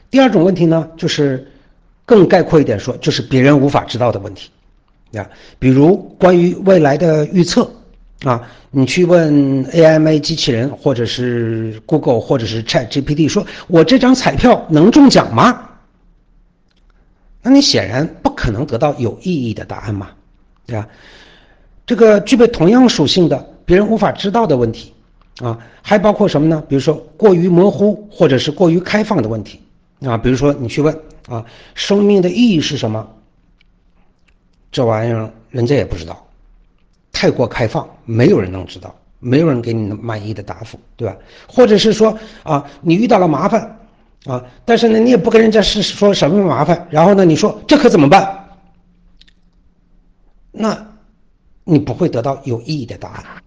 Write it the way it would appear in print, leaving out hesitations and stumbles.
第二种问题呢，就是更概括一点说，就是别人无法知道的问题啊，比如关于未来的预测啊，你去问 AMA 机器人，或者是 Google， 或者是 ChatGPT， 说我这张彩票能中奖吗？那你显然不可能得到有意义的答案嘛，对吧？这个具备同样属性的别人无法知道的问题啊，还包括什么呢？比如说过于模糊或者是过于开放的问题啊，比如说你去问啊，生命的意义是什么？这玩意儿人家也不知道，太过开放，没有人能知道，没有人给你满意的答复，对吧？或者是说啊，你遇到了麻烦啊，但是呢，你也不跟人家是说什么麻烦，然后呢，你说这可怎么办？那你不会得到有意义的答案。